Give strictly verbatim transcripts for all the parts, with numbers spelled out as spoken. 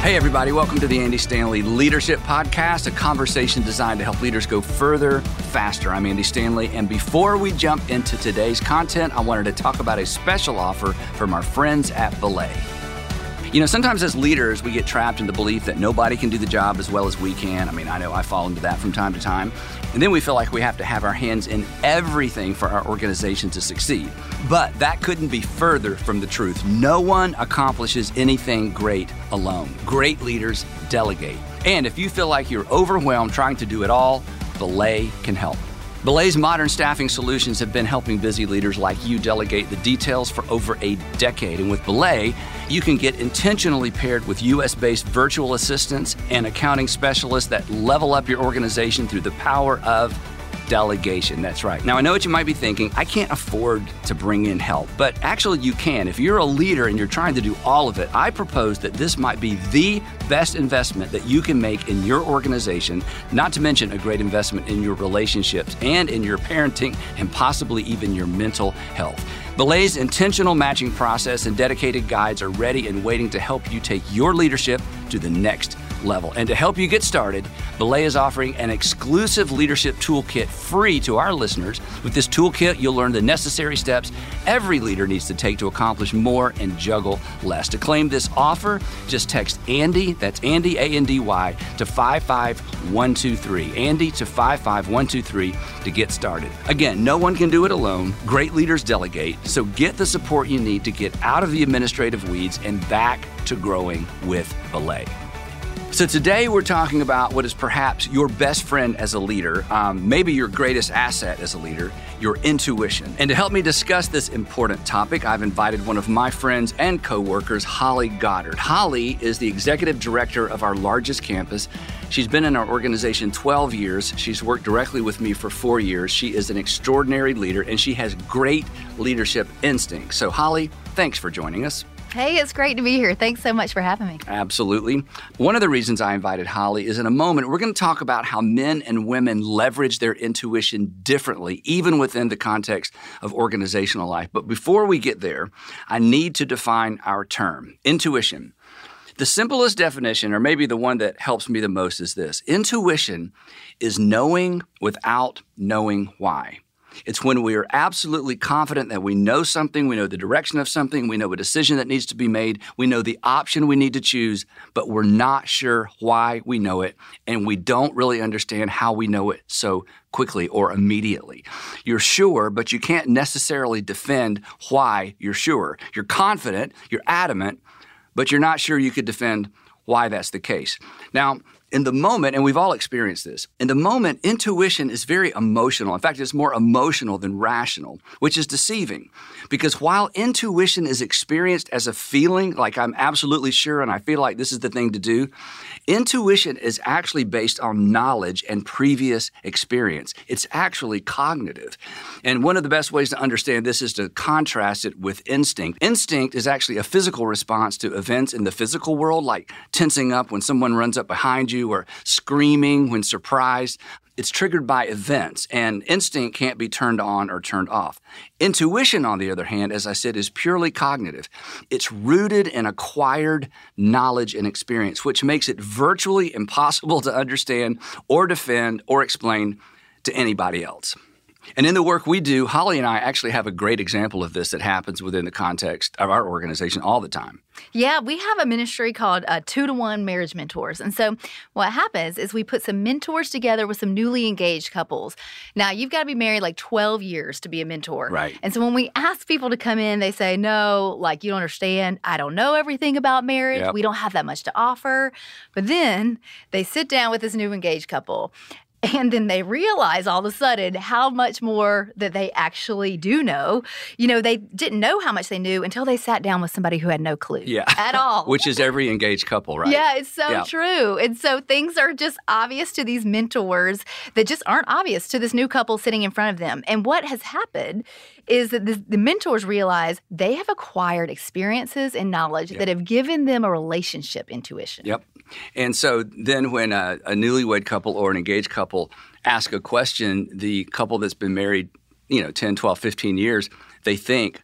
Hey, everybody. Welcome to the Andy Stanley Leadership Podcast, a conversation designed to help leaders go further, faster. I'm Andy Stanley, and before we jump into today's content, I wanted to talk about a special offer from our friends at Belay. You know, sometimes as leaders, we get trapped in the belief that nobody can do the job as well as we can. I mean, I know I fall into that from time to time. And then we feel like we have to have our hands in everything for our organization to succeed. But that couldn't be further from the truth. No one accomplishes anything great alone. Great leaders delegate. And if you feel like you're overwhelmed trying to do it all, Belay can help. Belay's modern staffing solutions have been helping busy leaders like you delegate the details for over a decade. And with Belay, you can get intentionally paired with U S-based virtual assistants and accounting specialists that level up your organization through the power of delegation. That's right. Now, I know what you might be thinking. I can't afford to bring in help, but actually you can. If you're a leader and you're trying to do all of it, I propose that this might be the best investment that you can make in your organization, not to mention a great investment in your relationships and in your parenting and possibly even your mental health. Belay's intentional matching process and dedicated guides are ready and waiting to help you take your leadership to the next level. And to help you get started, Belay is offering an exclusive leadership toolkit free to our listeners. With this toolkit, you'll learn the necessary steps every leader needs to take to accomplish more and juggle less. To claim this offer, just text Andy, that's Andy, A N D Y, to five five one two three. Andy to five five one two three to get started. Again, no one can do it alone. Great leaders delegate. So get the support you need to get out of the administrative weeds and back to growing with Belay. So today we're talking about what is perhaps your best friend as a leader, um, maybe your greatest asset as a leader, your intuition. And to help me discuss this important topic, I've invited one of my friends and coworkers, Holly Goddard. Holly is the executive director of our largest campus. She's been in our organization twelve years. She's worked directly with me for four years. She is an extraordinary leader, and she has great leadership instincts. So Holly, thanks for joining us. Hey, it's great to be here. Thanks so much for having me. Absolutely. One of the reasons I invited Holly is in a moment, we're going to talk about how men and women leverage their intuition differently, even within the context of organizational life. But before we get there, I need to define our term, intuition. The simplest definition, or maybe the one that helps me the most, is this. Intuition is knowing without knowing why. It's when we are absolutely confident that we know something, we know the direction of something, we know a decision that needs to be made, we know the option we need to choose, but we're not sure why we know it, and we don't really understand how we know it so quickly or immediately. You're sure, but you can't necessarily defend why you're sure. You're confident, you're adamant, but you're not sure you could defend why that's the case. Now, in the moment, and we've all experienced this, in the moment, intuition is very emotional. In fact, it's more emotional than rational, which is deceiving. Because while intuition is experienced as a feeling, like I'm absolutely sure and I feel like this is the thing to do, intuition is actually based on knowledge and previous experience. It's actually cognitive. And one of the best ways to understand this is to contrast it with instinct. Instinct is actually a physical response to events in the physical world, like tensing up when someone runs up behind you or screaming when surprised. It's triggered by events, and instinct can't be turned on or turned off. Intuition, on the other hand, as I said, is purely cognitive. It's rooted in acquired knowledge and experience, which makes it virtually impossible to understand or defend or explain to anybody else. And in the work we do, Holly and I actually have a great example of this that happens within the context of our organization all the time. Yeah, we have a ministry called uh, two-to-one Marriage Mentors. And so what happens is we put some mentors together with some newly engaged couples. Now, you've got to be married like twelve years to be a mentor. Right. And so when we ask people to come in, they say, no, like, you don't understand. I don't know everything about marriage. Yep. We don't have that much to offer. But then they sit down with this new engaged couple. And then they realize all of a sudden how much more that they actually do know. You know, they didn't know how much they knew until they sat down with somebody who had no clue yeah. at all. Which is every engaged couple, right? Yeah, it's so yeah. true. And so things are just obvious to these mentors that just aren't obvious to this new couple sitting in front of them. And what has happened is that the, the mentors realize they have acquired experiences and knowledge yep. that have given them a relationship intuition. Yep. And so then when a, a newlywed couple or an engaged couple ask a question, the couple that's been married, you know, ten, twelve, fifteen years, they think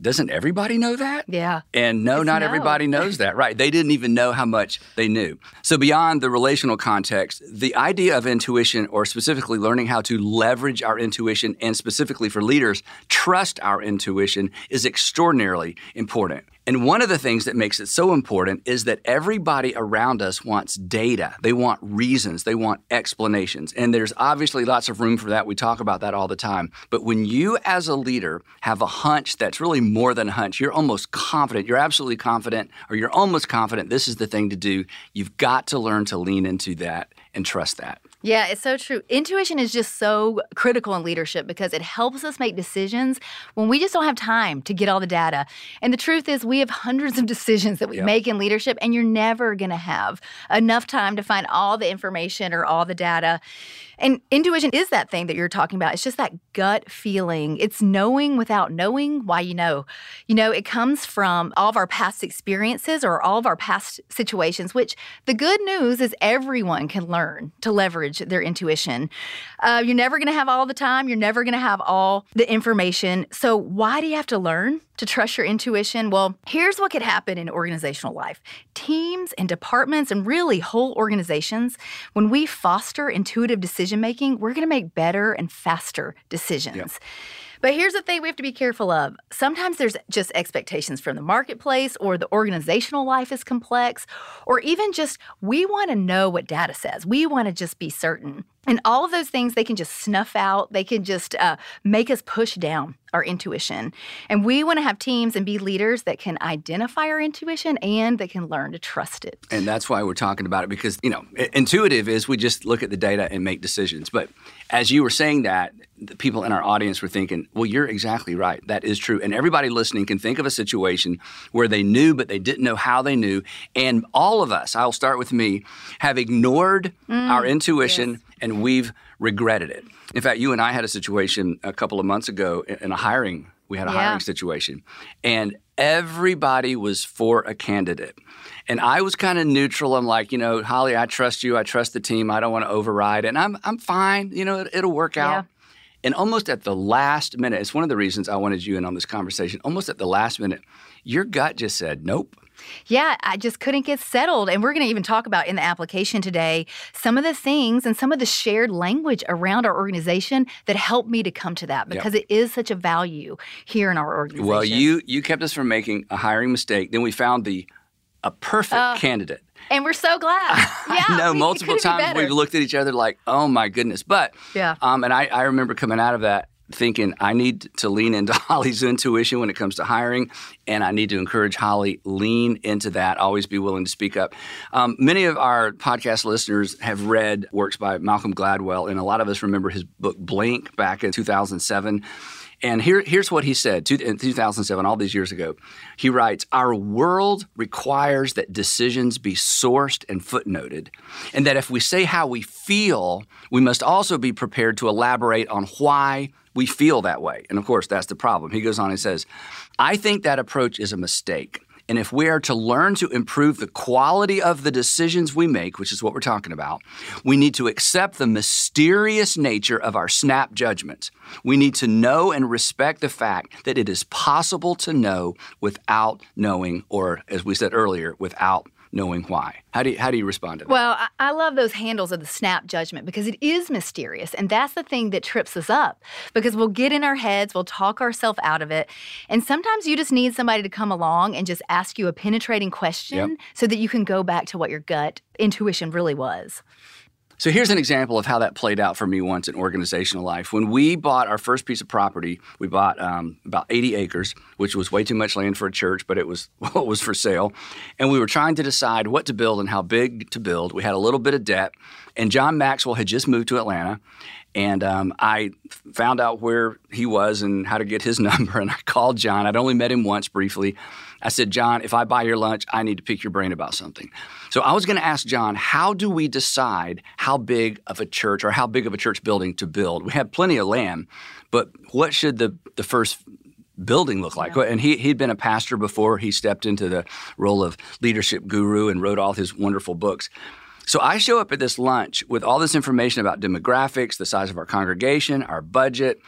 doesn't everybody know that? Yeah. And no, It's not no. everybody knows that, right? They didn't even know how much they knew. So beyond the relational context, the idea of intuition, or specifically learning how to leverage our intuition, and specifically for leaders, trust our intuition, is extraordinarily important. And one of the things that makes it so important is that everybody around us wants data. They want reasons. They want explanations. And there's obviously lots of room for that. We talk about that all the time. But when you as a leader have a hunch that's really more than a hunch, you're almost confident, you're absolutely confident, or you're almost confident this is the thing to do, you've got to learn to lean into that and trust that. Yeah, it's so true. Intuition is just so critical in leadership because it helps us make decisions when we just don't have time to get all the data. And the truth is we have hundreds of decisions that we Yep. make in leadership, and you're never going to have enough time to find all the information or all the data. And intuition is that thing that you're talking about. It's just that gut feeling. It's knowing without knowing why you know. You know, it comes from all of our past experiences or all of our past situations, which the good news is everyone can learn to leverage their intuition. Uh, you're never going to have all the time. You're never going to have all the information. So why do you have to learn to trust your intuition? Well, here's what could happen in organizational life. Teams and departments and really whole organizations, when we foster intuitive decision-making, we're going to make better and faster decisions. Yep. But here's the thing we have to be careful of. Sometimes there's just expectations from the marketplace, or the organizational life is complex, or even just we want to know what data says. We want to just be certain. And all of those things, they can just snuff out. They can just uh, make us push down our intuition. And we want to have teams and be leaders that can identify our intuition and that can learn to trust it. And that's why we're talking about it, because, you know, intuitive is we just look at the data and make decisions. But as you were saying that, the people in our audience were thinking, well, you're exactly right. That is true. And everybody listening can think of a situation where they knew, but they didn't know how they knew. And all of us, I'll start with me, have ignored Mm, our intuition, yes. and we've regretted it. In fact, you and I had a situation a couple of months ago in a hiring. We had a Yeah. hiring situation. And everybody was for a candidate. And I was kind of neutral. I'm like, you know, Holly, I trust you. I trust the team. I don't want to override. And I'm I'm fine. You know, it, it'll work out. Yeah. And almost at the last minute, it's one of the reasons I wanted you in on this conversation. Almost at the last minute, your gut just said, nope. Yeah, I just couldn't get settled. And we're going to even talk about in the application today some of the things and some of the shared language around our organization that helped me to come to that, because Yep. it is such a value here in our organization. Well, you you kept us from making a hiring mistake. Then we found the a perfect Uh, candidate. And we're so glad. Yeah, I know we- it multiple couldn't be times better. we've looked at each other like, oh my goodness. But Yeah. um, and I, I remember coming out of that thinking I need to lean into Holly's intuition when it comes to hiring, and I need to encourage Holly, lean into that, always be willing to speak up. Um, many of our podcast listeners have read works by Malcolm Gladwell, and a lot of us remember his book Blink back in two thousand seven. And here, here's what he said two, in two thousand seven, all these years ago. He writes, our world requires that decisions be sourced and footnoted, and that if we say how we feel, we must also be prepared to elaborate on why we feel that way. And of course, that's the problem. He goes on and says, I think that approach is a mistake. And if we are to learn to improve the quality of the decisions we make, which is what we're talking about, we need to accept the mysterious nature of our snap judgments. We need to know and respect the fact that it is possible to know without knowing, or as we said earlier, without knowing why. How do you, how do you respond to that? Well, I, I love those handles of the snap judgment because it is mysterious. And that's the thing that trips us up, because we'll get in our heads, we'll talk ourselves out of it. And sometimes you just need somebody to come along and just ask you a penetrating question Yep. so that you can go back to what your gut intuition really was. So here's an example of how that played out for me once in organizational life. When we bought our first piece of property, we bought um, about eighty acres, which was way too much land for a church, but it was what was for sale. And we were trying to decide what to build and how big to build. We had a little bit of debt, and John Maxwell had just moved to Atlanta. And um, I found out where he was and how to get his number, and I called John. I'd only met him once briefly. I said, John, if I buy your lunch, I need to pick your brain about something. So I was going to ask John, how do we decide how big of a church or how big of a church building to build? We had plenty of land, but what should the, the first building look like? Yeah. And he, he'd been a pastor before he stepped into the role of leadership guru and wrote all his wonderful books. So I show up at this lunch with all this information about demographics, the size of our congregation, our budget,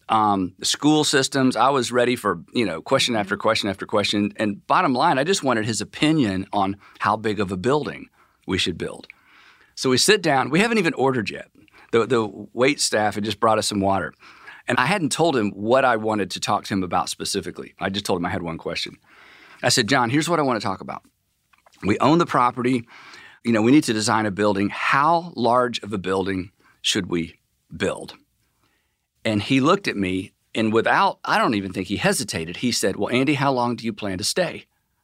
um, school systems. I was ready for, you know, question after question after question. And bottom line, I just wanted his opinion on how big of a building we should build. So we sit down. We haven't even ordered yet. The, the wait staff had just brought us some water. And I hadn't told him what I wanted to talk to him about specifically. I just told him I had one question. I said, John, here's what I want to talk about. We own the property. You know, we need to design a building. How large of a building should we build? And he looked at me, and without, I don't even think he hesitated. He said, well, Andy, how long do you plan to stay?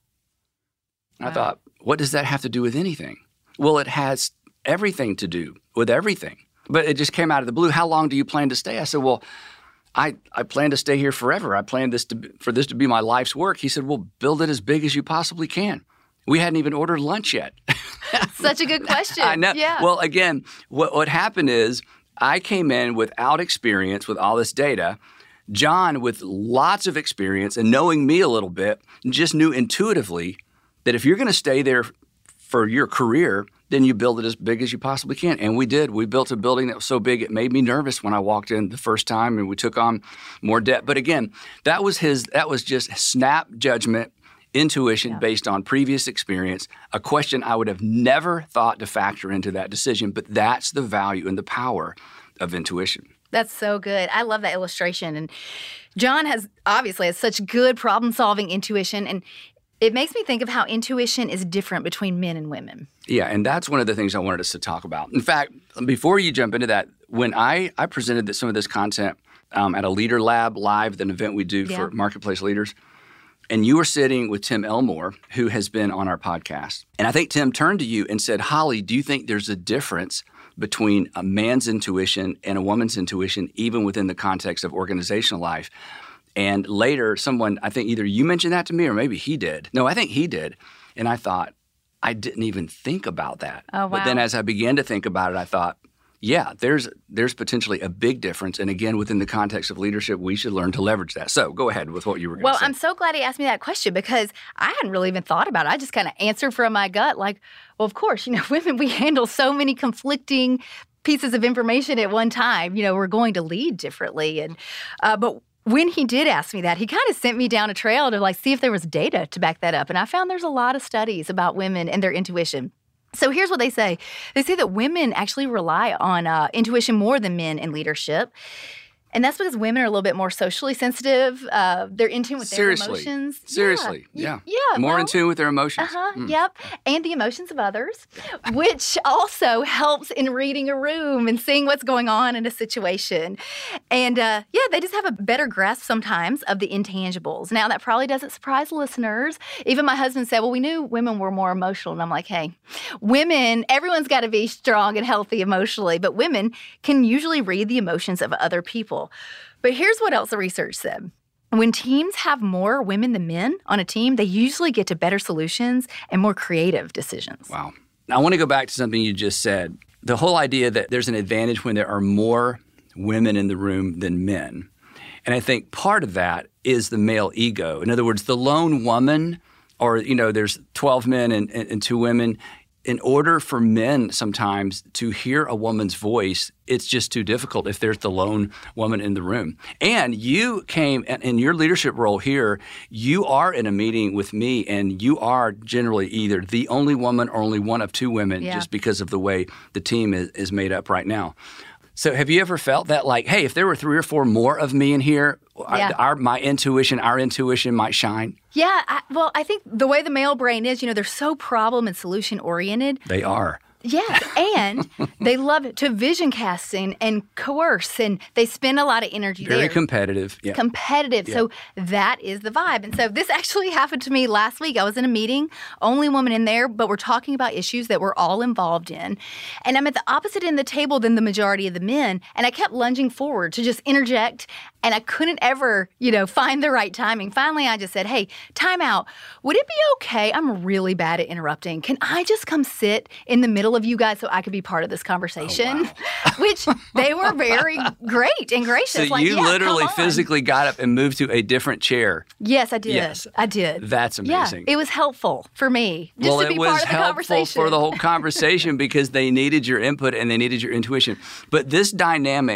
Wow. I thought, what does that have to do with anything? Well, it has everything to do with everything. But it just came out of the blue. How long do you plan to stay? I said, well, I, I plan to stay here forever. I plan this to be, for this to be my life's work. He said, well, build it as big as you possibly can. We hadn't even ordered lunch yet. Such a good question. I know. Yeah. Well, again, what, what happened is I came in without experience with all this data. John, with lots of experience and knowing me a little bit, just knew intuitively that if you're going to stay there for your career, then you build it as big as you possibly can. And we did. We built a building that was so big it made me nervous when I walked in the first time, and we took on more debt. But again, that was his. That was just snap judgment, intuition yeah. based on previous experience, a question I would have never thought to factor into that decision. But that's the value and the power of intuition. That's so good. I love that illustration. And John has obviously has such good problem-solving intuition, and it makes me think of how intuition is different between men and women. Yeah, and that's one of the things I wanted us to talk about. In fact, before you jump into that, when I, I presented some of this content um, at a Leader Lab Live, an event we do yeah. for marketplace leaders, and you were sitting with Tim Elmore, who has been on our podcast. And I think Tim turned to you and said, Holly, do you think there's a difference between a man's intuition and a woman's intuition, even within the context of organizational life? And later, someone, I think either you mentioned that to me or maybe he did. No, I think he did. And I thought, I didn't even think about that. Oh, wow. But then as I began to think about it, I thought, yeah, there's there's potentially a big difference. And again, within the context of leadership, we should learn to leverage that. So go ahead with what you were going to well, say. Well, I'm so glad he asked me that question because I hadn't really even thought about it. I just kind of answered from my gut like, well, of course, you know, women, we handle so many conflicting pieces of information at one time. You know, we're going to lead differently. And uh, but when he did ask me that, he kind of sent me down a trail to like see if there was data to back that up. And I found there's a lot of studies about women and their intuition. So here's what they say. They say that women actually rely on uh, intuition more than men in leadership. And that's because women are a little bit more socially sensitive. Uh, they're in tune with Seriously. their emotions. Seriously. Yeah. Yeah. yeah more well, in tune with their emotions. Uh-huh. Mm. Yep. And the emotions of others, which also helps in reading a room and seeing what's going on in a situation. And uh, yeah, they just have a better grasp sometimes of the intangibles. Now, that probably doesn't surprise listeners. Even my husband said, well, we knew women were more emotional. And I'm like, hey, women, everyone's got to be strong and healthy emotionally, but women can usually read the emotions of other people. But here's what else the research said. When teams have more women than men on a team, they usually get to better solutions and more creative decisions. Wow. Now, I want to go back to something you just said. The whole idea that there's an advantage when there are more women in the room than men. And I think part of that is the male ego. In other words, the lone woman, or, you know, there's twelve men and, and, and two women. In order for men sometimes to hear a woman's voice, it's just too difficult if there's the lone woman in the room. And you came in your leadership role here, you are in a meeting with me, and you are generally either the only woman or only one of two women yeah. just because of the way the team is, is made up right now. So have you ever felt that like, hey, if there were three or four more of me in here, yeah. our, our my intuition, our intuition might shine? Yeah, I, well, I think the way the male brain is, you know, they're so problem and solution oriented. They are. Yes, and they love to vision casting and coerce, and they spend a lot of energy Very there. Very competitive. Yeah. Competitive. Yeah. So that is the vibe. And so this actually happened to me last week. I was in a meeting, only woman in there, but we're talking about issues that we're all involved in. And I'm at the opposite end of the table than the majority of the men, and I kept lunging forward to just interject, and I couldn't ever, you know, find the right timing. Finally, I just said, hey, time out. Would it be okay? I'm really bad at interrupting. Can I just come sit in the middle of you guys so I could be part of this conversation? Oh, wow. Which they were very great and gracious. So like, you yeah, literally physically got up and moved to a different chair. Yes, I did. Yes. I did. That's amazing. Yeah, it was helpful for me just well, to be it was part of the helpful conversation. for the whole conversation because they needed your input and they needed your intuition. But this dynamic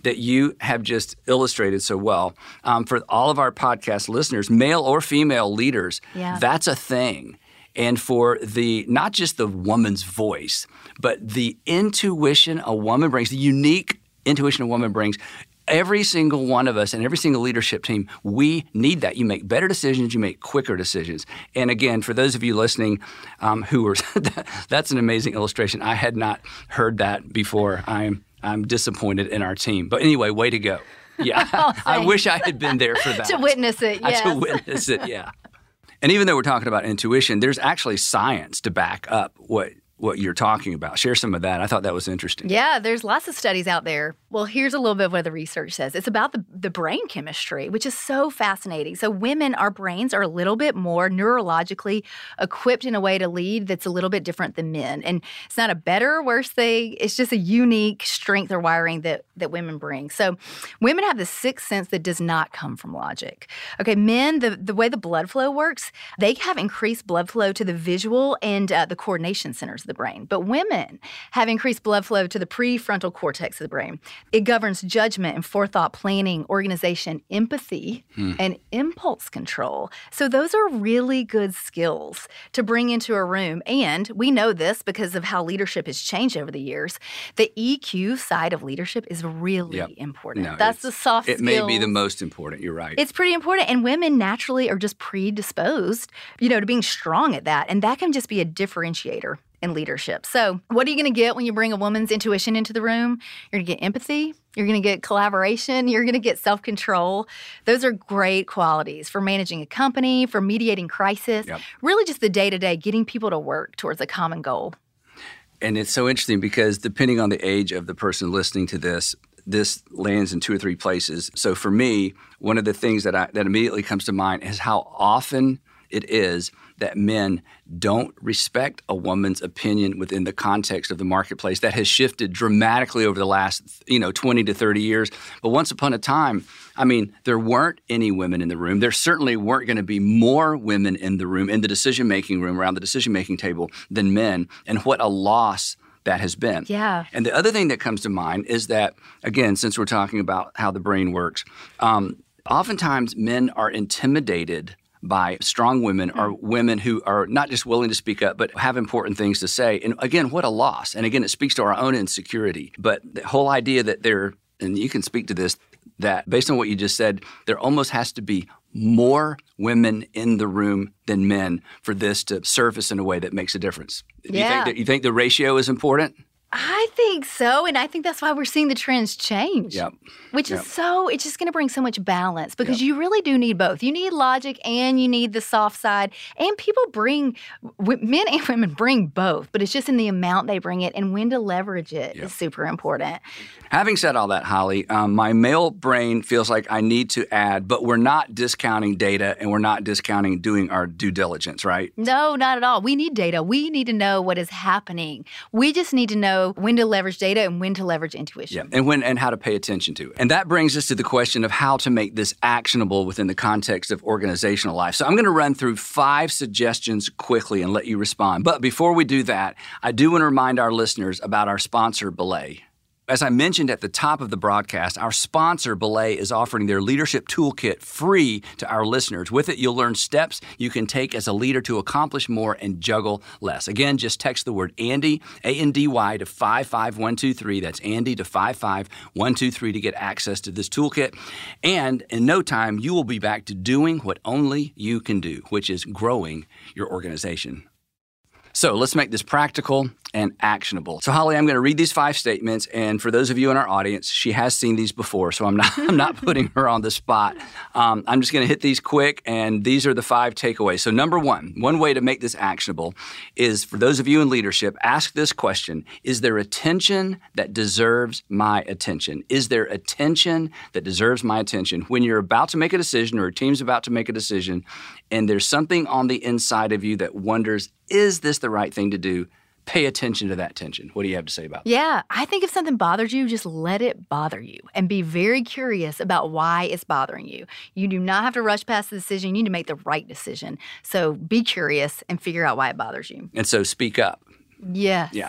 that you have just illustrated so well. Um, for all of our podcast listeners, male or female leaders, yeah. that's a thing. And for the not just the woman's voice, but the intuition a woman brings, the unique intuition a woman brings, every single one of us and every single leadership team, we need that. You make better decisions, you make quicker decisions. And again, for those of you listening um, who are, that's an amazing illustration. I had not heard that before. I'm I'm disappointed in our team. But anyway, way to go. Yeah, oh, I wish I had been there for that. To witness it, yes. To witness it, yeah. And even though we're talking about intuition, there's actually science to back up what what you're talking about. Share some of that. I thought that was interesting. Yeah, there's lots of studies out there. Well, here's a little bit of what the research says. It's about the, the brain chemistry, which is so fascinating. So women, our brains are a little bit more neurologically equipped in a way to lead that's a little bit different than men. And it's not a better or worse thing. It's just a unique strength or wiring that, that women bring. So women have this sixth sense that does not come from logic. Okay, men, the, the way the blood flow works, they have increased blood flow to the visual and uh, the coordination centers of the brain. But women have increased blood flow to the prefrontal cortex of the brain. It governs judgment and forethought, planning, organization, empathy, hmm. and impulse control. So those are really good skills to bring into a room. And we know this because of how leadership has changed over the years. The E Q side of leadership is really yep. important. No, That's the soft it skills. It may be the most important. You're right. It's pretty important. And women naturally are just predisposed, you know, to being strong at that. And that can just be a differentiator in leadership. So what are you going to get when you bring a woman's intuition into the room? You're going to get empathy. You're going to get collaboration. You're going to get self-control. Those are great qualities for managing a company, for mediating crisis, yep. really just the day-to-day, getting people to work towards a common goal. And it's so interesting because depending on the age of the person listening to this, this lands in two or three places. So for me, one of the things that I, that immediately comes to mind is how often it is that men don't respect a woman's opinion within the context of the marketplace. That has shifted dramatically over the last, you know, twenty to thirty years. But once upon a time, I mean, there weren't any women in the room. There certainly weren't going to be more women in the room, in the decision-making room, around the decision-making table than men. And what a loss that has been. Yeah. And the other thing that comes to mind is that, again, since we're talking about how the brain works, um, oftentimes men are intimidated by strong women or women who are not just willing to speak up, but have important things to say. And again, what a loss. And again, it speaks to our own insecurity. But the whole idea that there, and you can speak to this, that based on what you just said, there almost has to be more women in the room than men for this to surface in a way that makes a difference. Yeah. You think that, you think the ratio is important? I think so, and I think that's why we're seeing the trends change. Yep. Which yep. is so, it's just going to bring so much balance because yep. you really do need both. You need logic and you need the soft side. And people bring, men and women bring both, but it's just in the amount they bring it and when to leverage it yep. is super important. Having said all that, Holly, um, my male brain feels like I need to add, but we're not discounting data and we're not discounting doing our due diligence, right? No, not at all. We need data. We need to know what is happening. We just need to know when to leverage data and when to leverage intuition. Yeah, and when and how to pay attention to it. And that brings us to the question of how to make this actionable within the context of organizational life. So I'm going to run through five suggestions quickly and let you respond. But before we do that, I do want to remind our listeners about our sponsor, Belay. As I mentioned at the top of the broadcast, our sponsor, Belay, is offering their leadership toolkit free to our listeners. With it, you'll learn steps you can take as a leader to accomplish more and juggle less. Again, just text the word Andy, A N D Y, to five five one two three. That's Andy to five five one two three to get access to this toolkit. And in no time, you will be back to doing what only you can do, which is growing your organization. So let's make this practical and actionable. So Holly, I'm going to read these five statements, and for those of you in our audience, she has seen these before, so I'm not I'm not putting her on the spot. Um, I'm just going to hit these quick, and these are the five takeaways. So number one, one way to make this actionable is for those of you in leadership, ask this question: is there attention that deserves my attention? Is there attention that deserves my attention? When you're about to make a decision or a team's about to make a decision, and there's something on the inside of you that wonders, is this the right thing to do? Pay attention to that tension. What do you have to say about that? Yeah, I think if something bothers you, just let it bother you and be very curious about why it's bothering you. You do not have to rush past the decision. You need to make the right decision. So be curious and figure out why it bothers you. And so speak up. Yes. Yeah.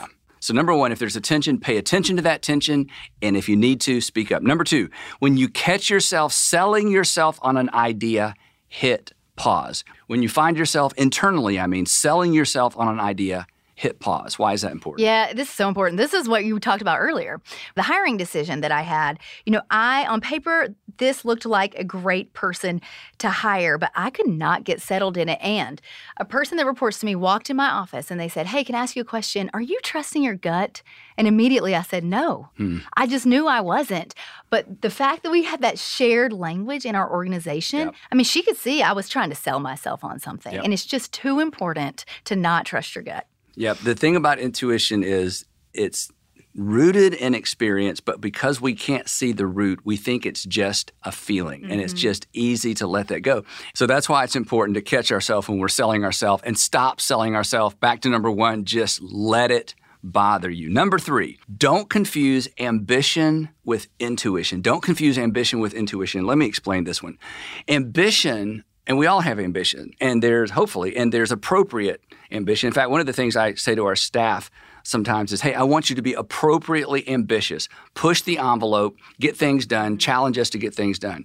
So number one, if there's a tension, pay attention to that tension, and if you need to, speak up. Number two, when you catch yourself selling yourself on an idea, hit pause. When you find yourself internally, I mean, selling yourself on an idea, hit pause. Why is that important? Yeah, this is so important. This is what you talked about earlier. The hiring decision that I had, you know, I, on paper, this looked like a great person to hire, but I could not get settled in it. And a person that reports to me walked in my office and they said, hey, can I ask you a question? Are you trusting your gut? And immediately I said, no. Hmm. I just knew I wasn't. But the fact that we had that shared language in our organization, yep. I mean, she could see I was trying to sell myself on something. Yep. And it's just too important to not trust your gut. Yeah, the thing about intuition is it's rooted in experience, but because we can't see the root, we think it's just a feeling, mm-hmm. and it's just easy to let that go. So that's why it's important to catch ourselves when we're selling ourselves and stop selling ourselves. Back to number one, just let it bother you. Number three, don't confuse ambition with intuition. Don't confuse ambition with intuition. Let me explain this one. Ambition, and we all have ambition, and there's hopefully, and there's appropriate ambition. In fact, one of the things I say to our staff sometimes is, hey, I want you to be appropriately ambitious. Push the envelope, get things done, challenge us to get things done.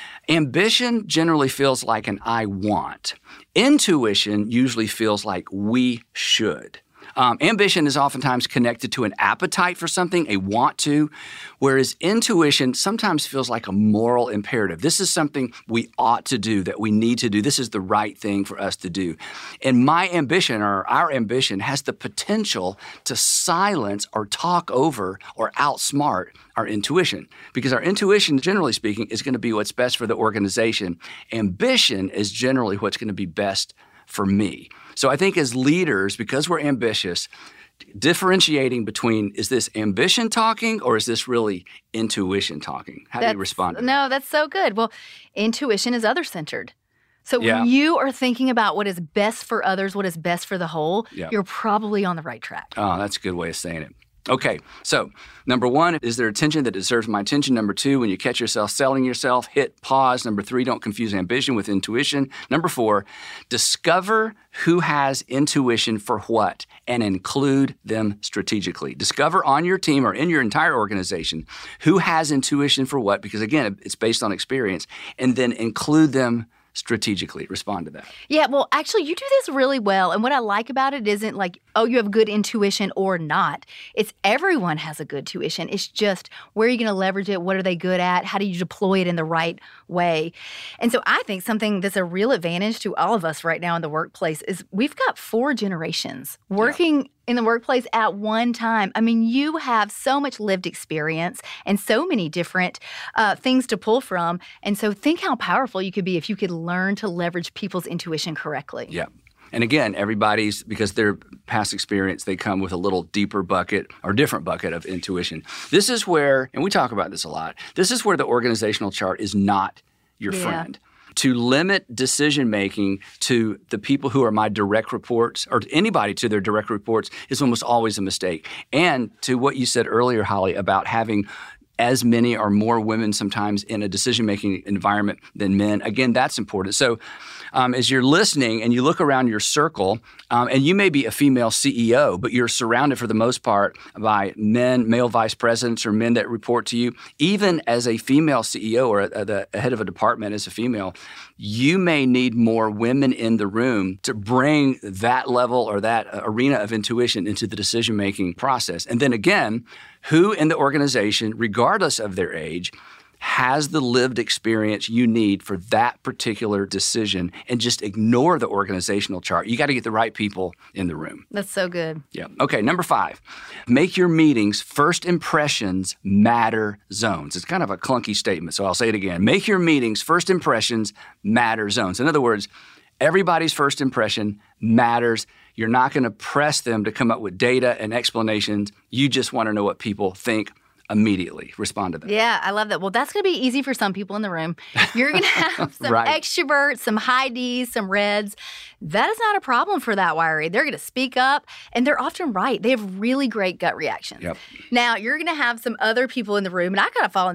Ambition generally feels like an I want. Intuition usually feels like we should. Um, ambition is oftentimes connected to an appetite for something, a want to, whereas intuition sometimes feels like a moral imperative. This is something we ought to do, that we need to do. This is the right thing for us to do. And my ambition, or our ambition, has the potential to silence or talk over or outsmart our intuition, because our intuition, generally speaking, is going to be what's best for the organization. Ambition is generally what's going to be best for me. So I think as leaders, because we're ambitious, differentiating between, is this ambition talking or is this really intuition talking? How that's, do you respond to that? No, that's so good. Well, intuition is other-centered. So yeah. when you are thinking about what is best for others, what is best for the whole, yeah. you're probably on the right track. Oh, that's a good way of saying it. Okay, so number one, is there attention that deserves my attention? Number two, when you catch yourself selling yourself, hit pause. Number three, don't confuse ambition with intuition. Number four, discover who has intuition for what and include them strategically. Discover on your team or in your entire organization who has intuition for what, because again, it's based on experience, and then include them strategically. Respond to that. Yeah, well, actually, you do this really well. And what I like about it isn't like, oh, you have good intuition or not. It's everyone has a good intuition. It's just, where are you going to leverage it? What are they good at? How do you deploy it in the right way? And so I think something that's a real advantage to all of us right now in the workplace is we've got four generations working yeah. in the workplace at one time. I mean, you have so much lived experience and so many different uh, things to pull from. And so think how powerful you could be if you could learn to leverage people's intuition correctly. Yeah. And again, everybody's, because their past experience, they come with a little deeper bucket or different bucket of intuition. This is where, and we talk about this a lot, this is where the organizational chart is not your yeah. friend. To limit decision-making to the people who are my direct reports, or to anybody to their direct reports, is almost always a mistake. And to what you said earlier, Holly, about having as many or more women sometimes in a decision-making environment than men, again, that's important. So um, as you're listening and you look around your circle, um, and you may be a female C E O, but you're surrounded for the most part by men, male vice presidents, or men that report to you. Even as a female C E O or a, the head of a department as a female, you may need more women in the room to bring that level or that arena of intuition into the decision-making process. And then again, who in the organization, regardless of their age, has the lived experience you need for that particular decision, and just ignore the organizational chart. You got to get the right people in the room. That's so good. Yeah. Okay, number five, make your meetings first impressions matter zones. It's kind of a clunky statement, so I'll say it again. Make your meetings first impressions matter zones. In other words, everybody's first impression matters. You're not going to press them to come up with data and explanations. You just want to know what people think immediately. Respond to that. Yeah, I love that. Well, that's going to be easy for some people in the room. You're going to have some right. extroverts, some high Ds, some reds. That is not a problem for that wiry. They're going to speak up, and they're often right. They have really great gut reactions. Yep. Now, you're going to have some other people in the room, and I kind of fall in this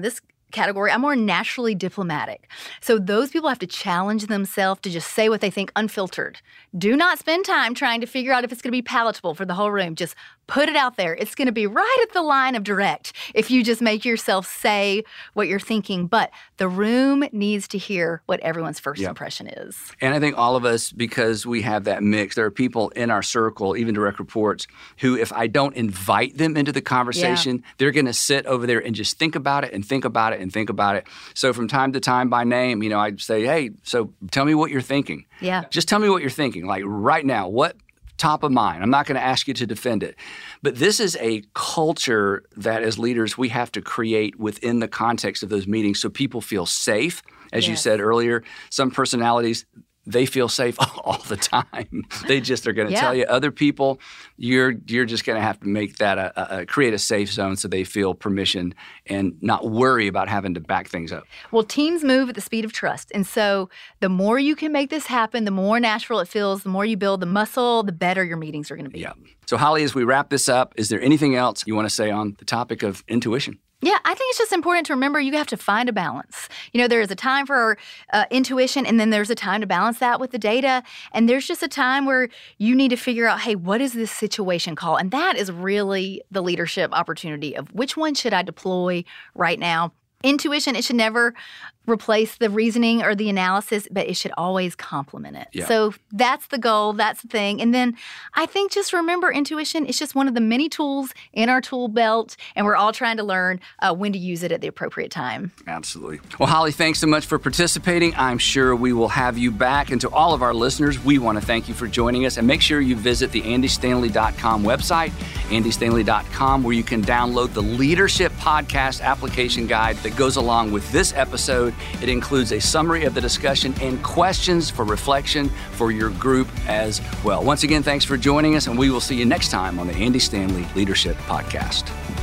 category, I'm more naturally diplomatic. So those people have to challenge themselves to just say what they think unfiltered. Do not spend time trying to figure out if it's going to be palatable for the whole room. Just put it out there. It's going to be right at the line of direct if you just make yourself say what you're thinking. But the room needs to hear what everyone's first yep. impression is. And I think all of us, because we have that mix, there are people in our circle, even direct reports, who if I don't invite them into the conversation, yeah. they're going to sit over there and just think about it and think about it and think about it. So from time to time by name, you know, I'd say, hey, so tell me what you're thinking. Yeah. Just tell me what you're thinking. Like right now, what top of mind? I'm not going to ask you to defend it. But this is a culture that as leaders we have to create within the context of those meetings so people feel safe. As yes. you said earlier, some personalities, they feel safe all the time. They just are going to yeah. tell you. Other people, you're you're just going to have to make that a, a create a safe zone so they feel permission and not worry about having to back things up. Well, teams move at the speed of trust. And so the more you can make this happen, the more natural it feels, the more you build the muscle, the better your meetings are going to be. Yeah. So Holly, as we wrap this up, is there anything else you want to say on the topic of intuition? Yeah, I think it's just important to remember you have to find a balance. You know, there is a time for uh, intuition, and then there's a time to balance that with the data. And there's just a time where you need to figure out, hey, what is this situation called? And that is really the leadership opportunity of which one should I deploy right now. Intuition, it should never replace the reasoning or the analysis, but it should always complement it. Yeah. So that's the goal. That's the thing. And then I think just remember intuition is just one of the many tools in our tool belt, and we're all trying to learn uh, when to use it at the appropriate time. Absolutely. Well, Holly, thanks so much for participating. I'm sure we will have you back. And to all of our listeners, we want to thank you for joining us. And make sure you visit the andy stanley dot com website, andy stanley dot com, where you can download the Leadership Podcast application guide that goes along with this episode. It includes a summary of the discussion and questions for reflection for your group as well. Once again, thanks for joining us, and we will see you next time on the Andy Stanley Leadership Podcast.